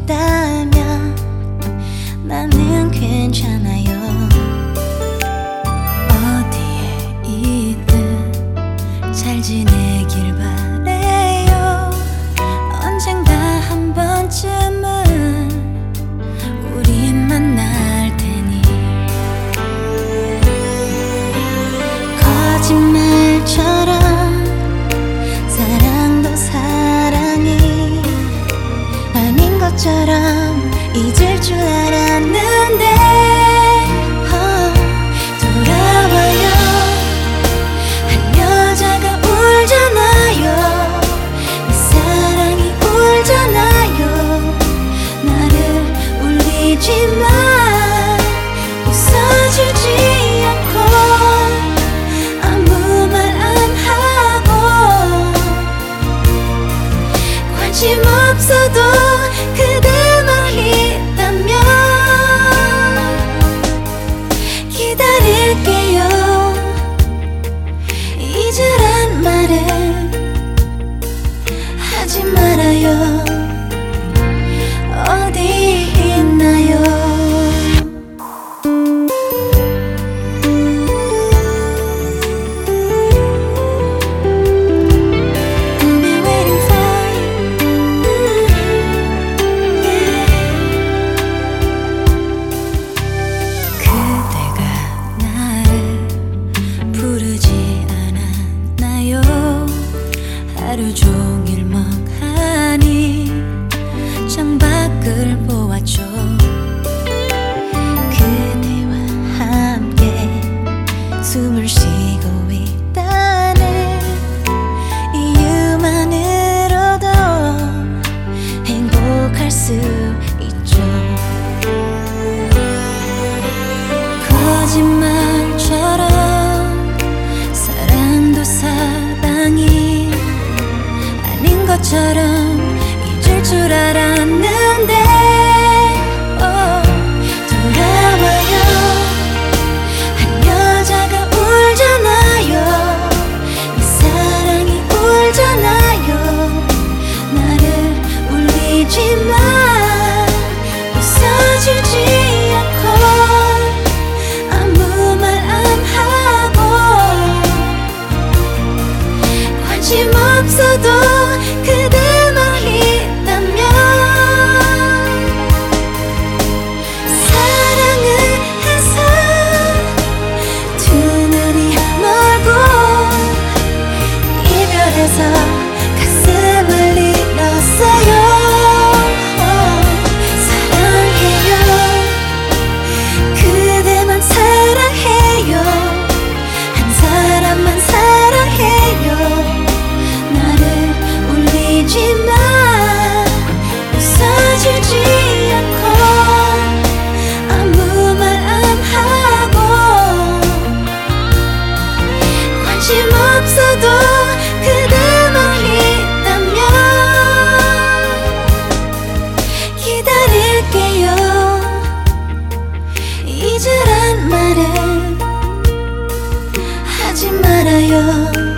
있다면 나는 괜찮아요. 어디에 있든 잘 지내길 바래요. 언젠가 한 번쯤은 우린 만날 테니. 거짓말처럼 사랑도 사랑이 아닌 것처럼 잊을 줄 알았는데 돌아와요. 한 여자가 울잖아요. 내 사랑이 울잖아요. 나를 울리지만 웃어주지 않고 아무 말 안 하고 관심 없어도 그대만 있다면 기다릴게요. 잊으란 말은 하지 말아요. 어디 있나요? 하루 종일 멍하니 창밖을 보았죠. 그대와 함께 숨을 쉬고 있다는 이유만으로도 행복할 수 있죠. 거짓말처럼 사랑도 사랑이 것처럼 잊을 줄 알았는데 돌아와요. 한 여자가 울잖아요. 내 사랑이 울잖아요. 나를 울리지만 웃어주지 않고 아무 말 안 하고 관심 없어도 그대만 있다면 사랑을 해서 두 눈이 멀고 이별해서 가슴을 잃었어요. 사랑해요. 그대만 사랑해요. 한 사람만 사랑해요. 울리지만 웃어주지 않고 아무 말 안 하고 관심 없어도 그대만 있다면 기다릴게요. 잊으란 말은 하지 말아요.